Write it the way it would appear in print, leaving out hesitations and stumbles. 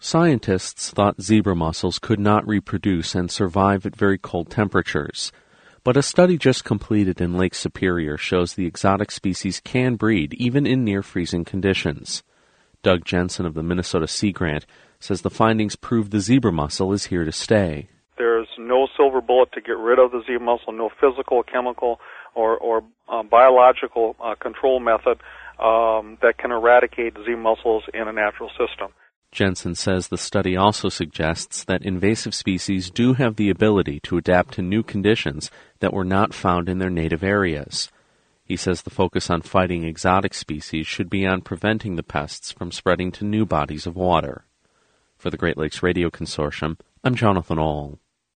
Scientists thought zebra mussels could not reproduce and survive at very cold temperatures, but a study just completed in Lake Superior shows the exotic species can breed even in near-freezing conditions. Doug Jensen of the Minnesota Sea Grant says the findings prove the zebra mussel is here to stay. There's no silver bullet to get rid of the zebra mussel, no physical, chemical, or biological control method that can eradicate zebra mussels in a natural system. Jensen says the study also suggests that invasive species do have the ability to adapt to new conditions that were not found in their native areas. He says the focus on fighting exotic species should be on preventing the pests from spreading to new bodies of water. For the Great Lakes Radio Consortium, I'm Jonathan Ahl.